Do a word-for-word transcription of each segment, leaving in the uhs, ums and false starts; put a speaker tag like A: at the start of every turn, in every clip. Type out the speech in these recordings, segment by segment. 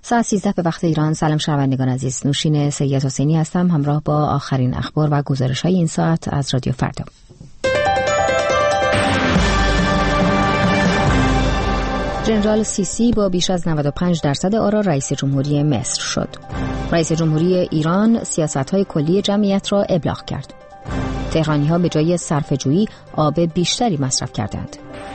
A: ساعت سیزده به وقت ایران. سلام شنوندگان عزیز، نوشین سید حسینی هستم همراه با آخرین اخبار و گزارش‌های این ساعت از رادیو فردا. ژنرال سیسی با بیش از نود و پنج درصد آرا رئیس جمهوری مصر شد. رئیس جمهوری ایران سیاست‌های کلی جمعیت را ابلاغ کرد. تهرانی‌ها به جای صرفه‌جویی آب بیشتری مصرف کردند.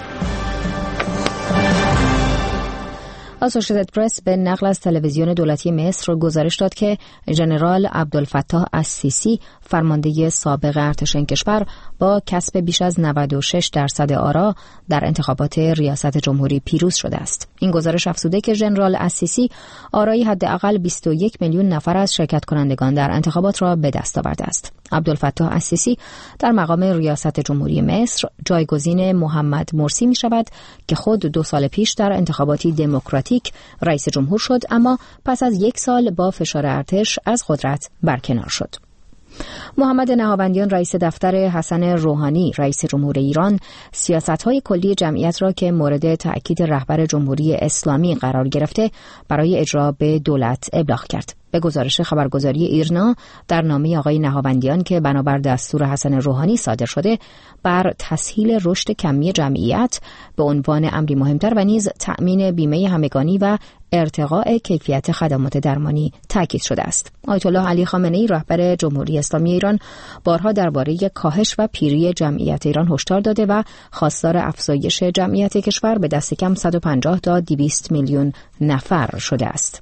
A: آسوشیتد پرس به نقل از تلویزیون دولتی مصر گزارش داد که ژنرال عبدالفتاح السیسی فرمانده سابق ارتش این کشور با کسب بیش از نود و شش درصد آرا در انتخابات ریاست جمهوری پیروز شده است. این گزارش افزوده که ژنرال السیسی آرای حداقل بیست و یک میلیون نفر از شرکت کنندگان در انتخابات را به دست آورده است. عبدالفتاح السیسی در مقام ریاست جمهوری مصر جایگزین محمد مرسی می شود که خود دو سال پیش در انتخاباتی دموکراتیک رئیس جمهور شد، اما پس از یک سال با فشار ارتش از قدرت برکنار شد. محمد نهاوندیان رئیس دفتر حسن روحانی رئیس جمهور ایران سیاست‌های کلی جمعیت را که مورد تأکید رهبر جمهوری اسلامی قرار گرفته برای اجرا به دولت ابلاغ کرد. به گزارش خبرگزاری ایرنا در نامه آقای نهاوندیان که بنابر دستور حسن روحانی صادر شده بر تسهیل رشد کمی جمعیت به عنوان امری مهمتر و نیز تأمین بیمه همگانی و ارتقاء کیفیت خدمات درمانی تاکید شده است. آیت الله علی خامنه‌ای رهبر جمهوری اسلامی ایران بارها درباره کاهش و پیری جمعیت ایران هشدار داده و خواستار افزایش جمعیت کشور به دست کم صد و پنجاه تا دویست میلیون نفر شده است.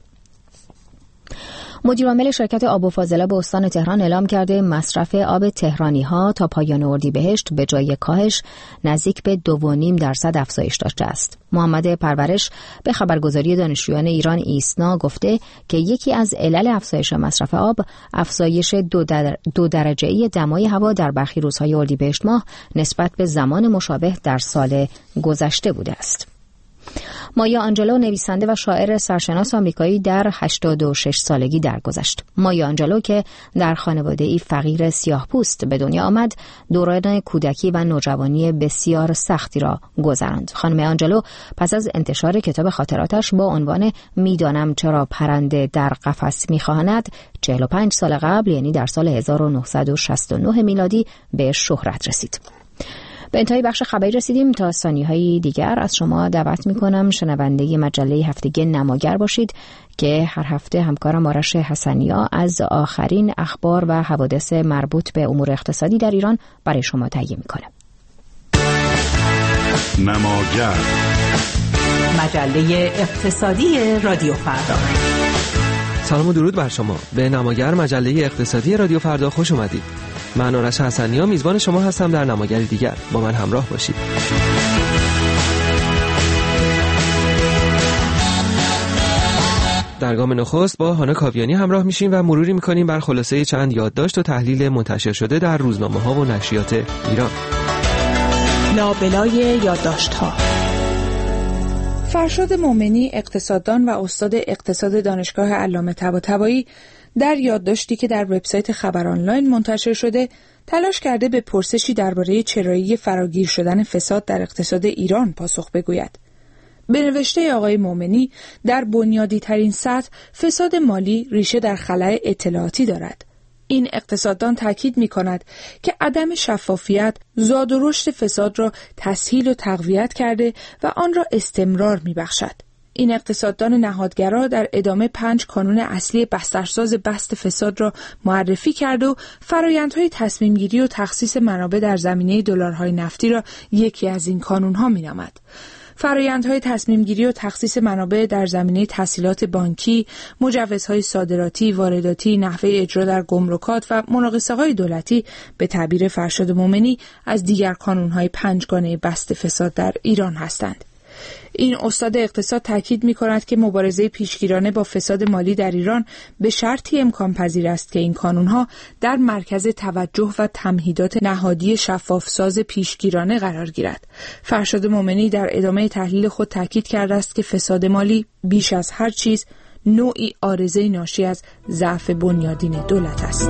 A: مدیر عامل شرکت آب و فاضله به استان تهران اعلام کرده مصرف آب تهرانی‌ها تا پایان اردیبهشت به جای کاهش نزدیک به دو و نیم درصد افزایش داشته است. محمد پرورش به خبرگزاری دانشجویان ایران ایسنا گفته که یکی از علل افزایش مصرف آب افزایش دو, در... دو درجه‌ای دمای هوا در برخی روزهای اردیبهشت ماه نسبت به زمان مشابه در سال گذشته بوده است. مایا آنجلو نویسنده و شاعر سرشناس آمریکایی در هشتاد و شش سالگی درگذشت. مایا آنجلو که در خانواده‌ای فقیر سیاه‌پوست به دنیا آمد، دوران کودکی و نوجوانی بسیار سختی را گذراند. خانم آنجلو پس از انتشار کتاب خاطراتش با عنوان میدانم چرا پرنده در قفس میخواند چهل و پنج سال قبل، یعنی در سال هزار و نهصد و شصت و نه میلادی، به شهرت رسید. به انتهای بخش خبری رسیدیم. تا ثانیه‌های دیگر از شما دعوت می‌کنم شنونده مجله هفتگی نماگر باشید که هر هفته همکارم آرش حسنیا از آخرین اخبار و حوادث مربوط به امور اقتصادی در ایران برای شما تهیه می‌کنه.
B: نماگر،
C: مجله اقتصادی رادیو فردا.
D: سلام و درود بر شما. به نماگر مجله اقتصادی رادیو فردا خوش اومدید. من آرش حسنیا میزبان شما هستم در نماگری دیگر. با من همراه باشید. در گام نخست با هانا کاویانی همراه میشیم و مروری میکنیم بر خلاصه چند یادداشت و تحلیل منتشر شده در روزنامه‌ها و نشریات ایران.
E: لابلای یادداشت‌ها. فرشاد مومنی، اقتصاددان و استاد اقتصاد دانشگاه علامه طباطبایی، در یادداشتی که در وبسایت خبر آنلاین منتشر شده تلاش کرده به پرسشی درباره چرایی فراگیر شدن فساد در اقتصاد ایران پاسخ بگوید. به نوشته آقای مومنی، در بنیادی ترین سطح فساد مالی ریشه در خلأ اطلاعاتی دارد. این اقتصاددان تاکید می کند که عدم شفافیت زاد و رشد فساد را تسهیل و تقویت کرده و آن را استمرار می بخشد. این اقتصاددان نهادگرا در ادامه پنج کانون اصلی بسترساز بست فساد را معرفی کرد و فرآیندهای تصمیمگیری و تخصیص منابع در زمینه دلارهای نفتی را یکی از این کانونها می‌نامد. فرآیندهای تصمیمگیری و تخصیص منابع در زمینه تسهیلات بانکی، مجوزهای صادراتی، وارداتی، نحوه اجرا در گمرکات و مناقصه‌های دولتی به تعبیر فرشاد مومنی از دیگر کانون‌های پنجگانه بست فساد در ایران هستند. این استاد اقتصاد تاکید می‌کند که مبارزه پیشگیرانه با فساد مالی در ایران به شرطی امکان پذیر است که این کانون‌ها در مرکز توجه و تمهیدات نهادی شفافساز پیشگیرانه قرار گیرد. فرشاد مومنی در ادامه تحلیل خود تاکید کرده است که فساد مالی بیش از هر چیز نوعی عارضه ناشی از ضعف بنیادین دولت است.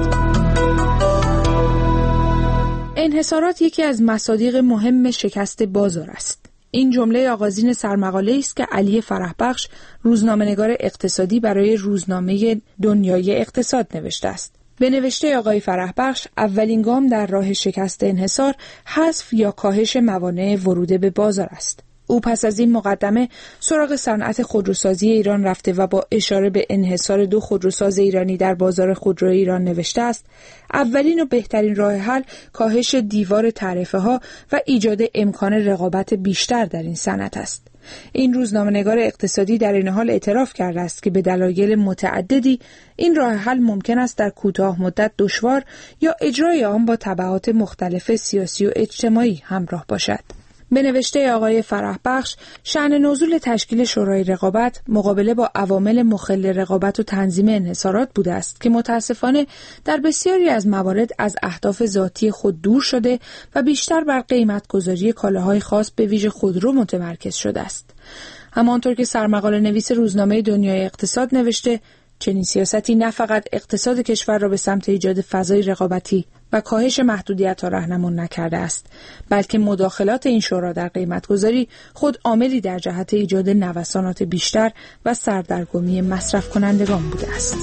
E: انحصارات یکی از مصادیق مهم شکست بازار است. این جمله آغازین سرمقاله است که علی فرحبخش روزنامه‌نگار اقتصادی برای روزنامه دنیای اقتصاد نوشته است. به نوشته آقای فرحبخش، اولین گام در راه شکست انحصار حذف یا کاهش موانع ورود به بازار است. او پس از این مقدمه سراغ صنعت خودروسازی ایران رفته و با اشاره به انحصار دو خودروساز ایرانی در بازار خودرو ایران نوشته است: اولین و بهترین راه حل کاهش دیوار تعرفه ها و ایجاد امکان رقابت بیشتر در این صنعت است. این روزنامه‌نگار اقتصادی در این حال اعتراف کرده است که به دلایل متعددی این راه حل ممکن است در کوتاه مدت دشوار یا اجرای آن با تبعات مختلف سیاسی و اجتماعی همراه باشد. به نوشته آقای فرحبخش، شأن نزول تشکیل شورای رقابت مقابله با عوامل مخل رقابت و تنظیم انحصارات بوده است که متاسفانه در بسیاری از موارد از اهداف ذاتی خود دور شده و بیشتر بر قیمت گذاری کالاهای خاص به ویژه خودرو متمرکز شده است. همانطور که سرمقاله نویس روزنامه دنیای اقتصاد نوشته، چنین سیاستی نه فقط اقتصاد کشور را به سمت ایجاد فضای رقابتی و کاهش محدودیت‌ها راهنمون نکرده است، بلکه مداخلات این شورا در قیمت‌گذاری خود عاملی در جهت ایجاد نوسانات بیشتر و سردرگمی مصرف کنندگان بوده است.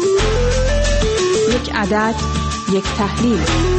C: یک عدد، یک تحلیل.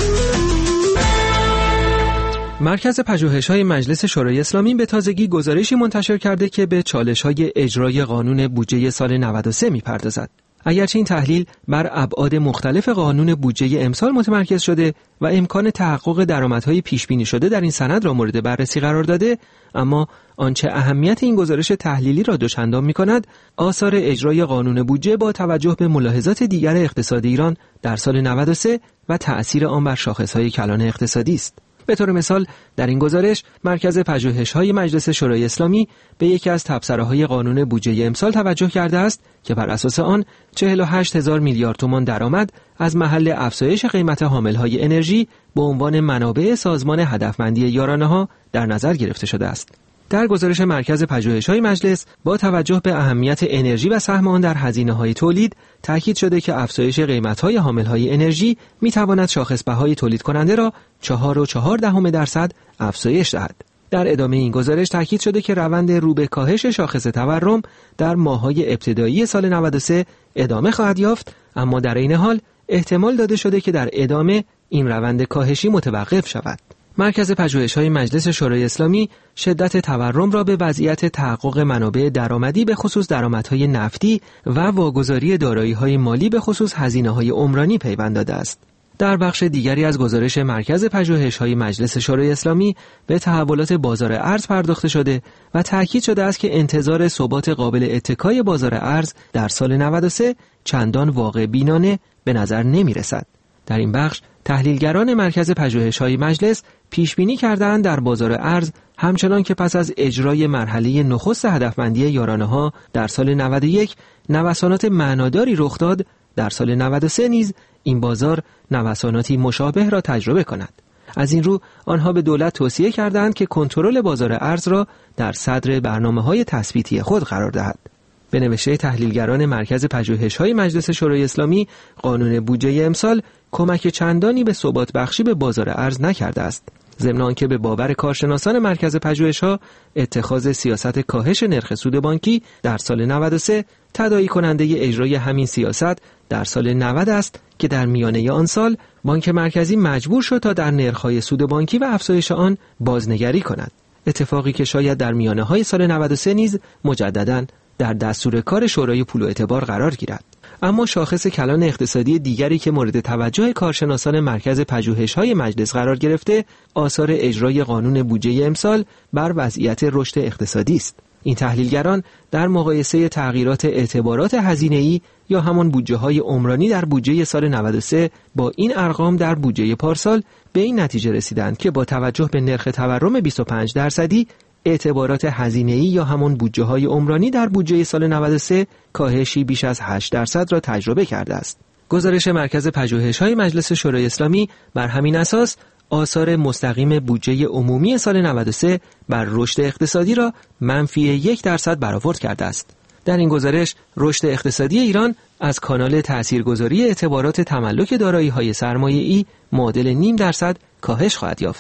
D: مرکز پژوهش‌های مجلس شورای اسلامی به تازگی گزارشی منتشر کرده که به چالش‌های اجرای قانون بودجه سال نود و سه می‌پردازد. اگرچه این تحلیل بر ابعاد مختلف قانون بودجه امسال متمرکز شده و امکان تحقق درآمدهای پیش‌بینی شده در این سند را مورد بررسی قرار داده، اما آنچه اهمیت این گزارش تحلیلی را دوچندان می‌کند، آثار اجرای قانون بودجه با توجه به ملاحظات دیگر اقتصاد ایران در سال نود و سه و تأثیر آن بر شاخص‌های کلان اقتصادی است. به طور مثال در این گزارش مرکز پژوهش‌های مجلس شورای اسلامی به یکی از تبصره‌های قانون بودجه امسال توجه کرده است که بر اساس آن چهل و هشت هزار میلیارد تومان درآمد از محل افزایش قیمت حامل‌های انرژی به عنوان منابع سازمان هدفمندی یارانه‌ها در نظر گرفته شده است. در گزارش مرکز پژوهش‌های مجلس با توجه به اهمیت انرژی و سهم آن در هزینه‌های تولید تاکید شده که افزایش قیمت‌های حامل‌های انرژی می‌تواند شاخص بهای تولید کننده را چهار و چهار دهم درصد افزایش دهد. در ادامه این گزارش تاکید شده که روند رو به کاهش شاخص تورم در ماه‌های ابتدایی سال نود و سه ادامه خواهد یافت، اما در این حال احتمال داده شده که در ادامه این روند کاهشی متوقف شود. مرکز پژوهش‌های مجلس شورای اسلامی شدت تورم را به وضعیت تحقق منابع درآمدی به خصوص درآمدهای نفتی و واگذاری دارایی‌های مالی به خصوص هزینه‌های عمرانی پیوند داده است. در بخش دیگری از گزارش مرکز پژوهش‌های مجلس شورای اسلامی به تحولات بازار ارز پرداخته شده و تأکید شده است که انتظار ثبات قابل اتکای بازار ارز در سال نود و سه چندان واقع بینانه به نظر نمی‌رسد. در این بخش تحلیلگران مرکز پژوهش‌های مجلس پیش‌بینی کردند در بازار ارز همچنان که پس از اجرای مرحله نخست هدفمندی یارانه‌ها در سال نود و یک نوسانات معناداری رخ داد، در سال نود و سه نیز این بازار نوساناتی مشابه را تجربه کند. از این رو آنها به دولت توصیه کردند که کنترل بازار ارز را در صدر برنامه‌های تثبیتی خود قرار دهد. به نوشته تحلیلگران مرکز پژوهش‌های مجلس شورای اسلامی، قانون بودجه امسال کمک چندانی به ثبات بخشی به بازار ارز نکرده است. ضمن آنکه به باور کارشناسان مرکز پژوهش‌ها اتخاذ سیاست کاهش نرخ سود بانکی در سال نود و سه تداعی کننده اجرای همین سیاست در سال نود است که در میانه آن سال بانک مرکزی مجبور شد تا در نرخ‌های سود بانکی و افزایش آن بازنگری کند. اتفاقی که شاید در میانه‌های سال نود و سه نیز مجدداً در دستور کار شورای پول و اعتبار قرار گیرد. اما شاخص کلان اقتصادی دیگری که مورد توجه کارشناسان مرکز پژوهش‌های مجلس قرار گرفته، آثار اجرای قانون بودجه امسال بر وضعیت رشد اقتصادی است. این تحلیلگران در مقایسه تغییرات اعتبارات هزینه‌ای یا همان بودجه‌های عمرانی در بودجه سال نود و سه با این ارقام در بودجه پارسال به این نتیجه رسیدند که با توجه به نرخ تورم بیست و پنج درصدی اعتبارات هزینه‌ای یا همون بودجه‌های عمرانی در بودجه سال نود و سه کاهشی بیش از هشت درصد را تجربه کرده است. گزارش مرکز پژوهش‌های مجلس شورای اسلامی بر همین اساس آثار مستقیم بودجه عمومی سال نود و سه بر رشد اقتصادی را منفی یک درصد برآورد کرده است. در این گزارش رشد اقتصادی ایران از کانال تاثیرگذاری اعتبارات تملک دارایی‌های سرمایه‌ای معادل نیم درصد کاهش خواهد یافت.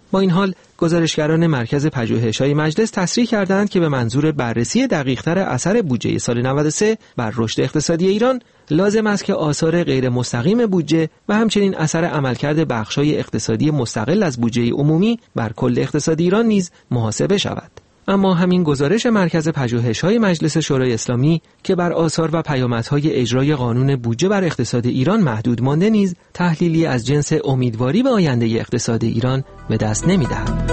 D: با این حال گزارشگران مرکز پژوهش‌های مجلس تصریح کردند که به منظور بررسی دقیق‌تر اثر بودجه سال نود و سه بر رشد اقتصادی ایران لازم است که آثار غیر مستقیم بودجه و همچنین اثر عملکرد بخش‌های اقتصادی مستقل از بودجه عمومی بر کل اقتصاد ایران نیز محاسبه شود. اما همین گزارش مرکز پژوهش‌های مجلس شورای اسلامی که بر آثار و پیامدهای اجرای قانون بودجه بر اقتصاد ایران محدود مانده نیز تحلیلی از جنس امیدواری به آینده اقتصاد ایران به دست نمی‌دهد.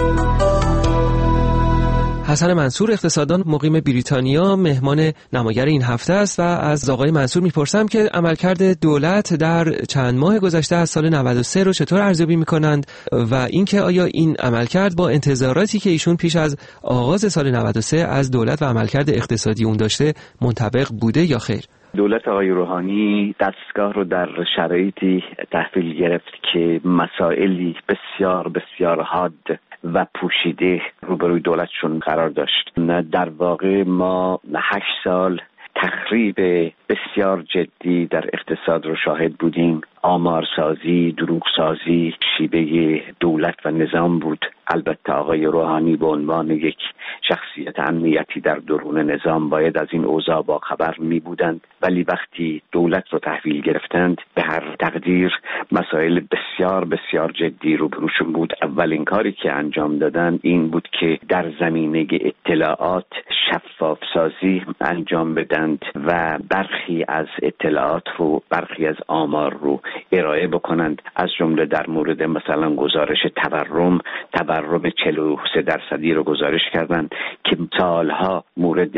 D: حسن منصور اقتصاددان مقیم بریتانیا مهمان نماگر این هفته است و از آقای منصور میپرسم که عملکرد دولت در چند ماه گذشته از سال نود و سه رو چطور ارزیابی میکنند و اینکه آیا این عملکرد با انتظاراتی که ایشون پیش از آغاز سال نود و سه از دولت و عملکرد اقتصادی اون داشته منطبق بوده یا خیر؟
B: دولت آقای روحانی دستگاه رو در شرایطی تحویل گرفت که مسائلی بسیار بسیار حاد و پوشیده روبروی دولتشون قرار داشت. در واقع ما هشت سال تخریب بسیار جدی در اقتصاد رو شاهد بودیم. آمارسازی، دروغسازی شیوه دولت و نظام بود. البته آقای روحانی به عنوان یک شخصیت امنیتی در درون نظام باید از این اوضاع با خبر می بودند، ولی وقتی دولت رو تحویل گرفتند به هر تقدیر مسائل بسیار بسیار جدی روبروشون بود. اولین کاری که انجام دادن این بود که در زمینه اطلاعات شفاف سازی انجام بدند و برخی از اطلاعات رو، برخی از آمار رو ارائه بکنند. از جمله در مورد مثلا گزارش تورم تورم چهل و سه درصدی رو گزارش کردند که سالها مورد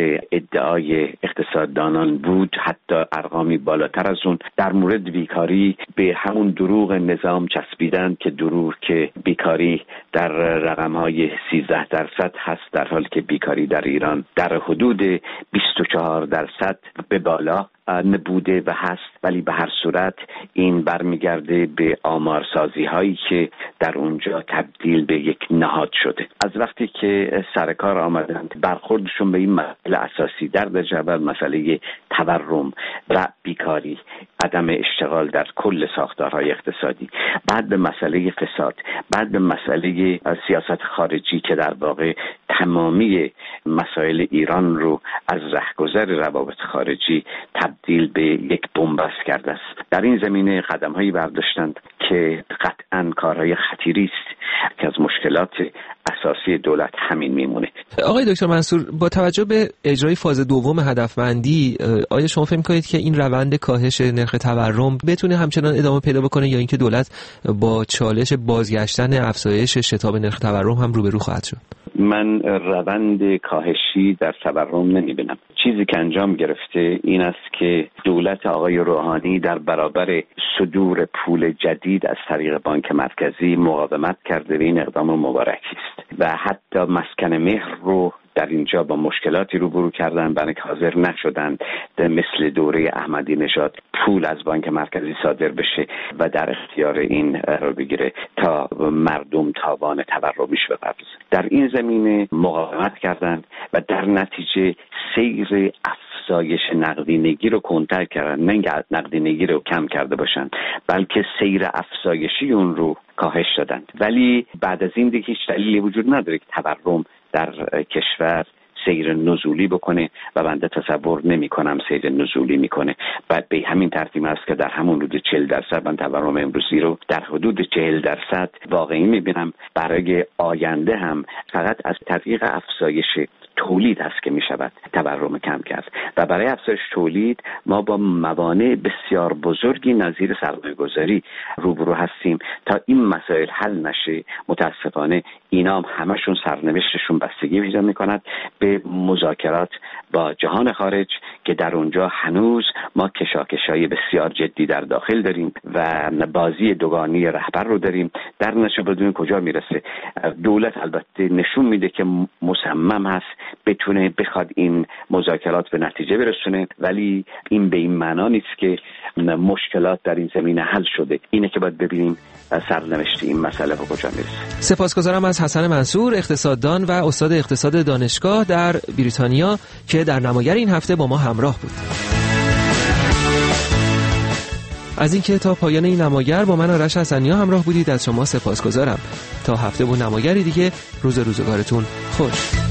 B: ادعای اقتصاددانان بود، حتی ارقامی بالاتر از اون. در مورد بیکاری به همون دروغ نظام چسبیدند که دروغ که بیکاری در رقم‌های سیزده درصد هست، در حالی که بیکاری در ایران در حدود بیست و چهار درصد به بالا نبوده و هست. ولی به هر صورت این برمیگرده به آمارسازی هایی که در اونجا تبدیل به یک نهاد شده. از وقتی که سر کار آمدند برخوردشون به این مسئله اساسی در درجه اول مسئله تورم و بیکاری، عدم اشتغال در کل ساختارهای اقتصادی، بعد به مسئله فساد، بعد به مسئله سیاست خارجی که در واقع تمامی مسائل ایران رو از رهگذر روابط خارجی تبدیل به یک بن‌بست کرده است. در این زمینه قدم‌هایی برداشتند که قطعاً کارهای خطیری است که از مشکلات اساسی دولت همین میمونه.
D: آقای دکتر منصور، با توجه به اجرای فاز دوم هدفمندی، آیا شما فکر می‌کنید که این روند کاهش نرخ تورم بتونه همچنان ادامه پیدا بکنه یا اینکه دولت با چالش بازگشتن افزایش شتاب نرخ تورم هم روبرو خواهد شد؟
B: من روند کاهشی در تورم نمی‌بینم. چیزی که انجام گرفته این است که دولت آقای روحانی در برابر صدور پول جدید از طریق بانک مرکزی مقاومت کرده و این اقدام مبارکی است و حتی مسکن مهر رو در اینجا با مشکلاتی روبرو کردن، برای که حاضر نشدن مثل دوره احمدی نژاد پول از بانک مرکزی صادر بشه و در اختیار این قرار بگیره تا مردم تاوان تورمیش بپردازن. در این زمینه مقاومت کردند و در نتیجه سیر افزایش نقدینگی رو کنتر کردن، نه اینکه نقدینگی رو کم کرده باشن، بلکه سیر افزایشی اون رو کاهش دادند. ولی بعد از این دیگه هیچ دلیلی وجود نداره که تورم در کشور سیر نزولی بکنه و بنده تصور نمی کنم سیر نزولی میکنه. بعد به همین ترتیب است که در همون حدود چهل درصد من تورم امروزی رو در حدود چهل درصد واقعی میبینم. برای آینده هم فقط از طریق افزایش تولید هست که می شود تورم کم کرد و برای افزایش تولید ما با موانع بسیار بزرگی نظیر سرمایه گذاری روبرو هستیم. تا این مسائل حل نشه متاسفانه اینا هم همشون سرنوشتشون بستگی پیدا می کند به مذاکرات با جهان خارج که در اونجا هنوز ما کشاکشای بسیار جدی در داخل داریم و بازی دوگانی رهبر رو داریم. در نتیجه بدون کجا میرسه دولت البته نشون میده که مصمم هست بتونه بخواد این مذاکرات به نتیجه برسونه، ولی این به این معنا نیست که مشکلات در این زمینه حل شده. اینه که باید ببینیم سرنوشت این مسئله به کجا میرسه.
D: سپاسگزارم از حسن منصور، اقتصاددان و استاد اقتصاد دانشگاه در بریتانیا که در نماگر این هفته با ما همراه بود. از اینکه تا پایان این نماگر با من آرش حسنی‌ها همراه بودید از شما سپاسگزارم. تا هفته با نماگری دیگه، روز روزگارتون خوش.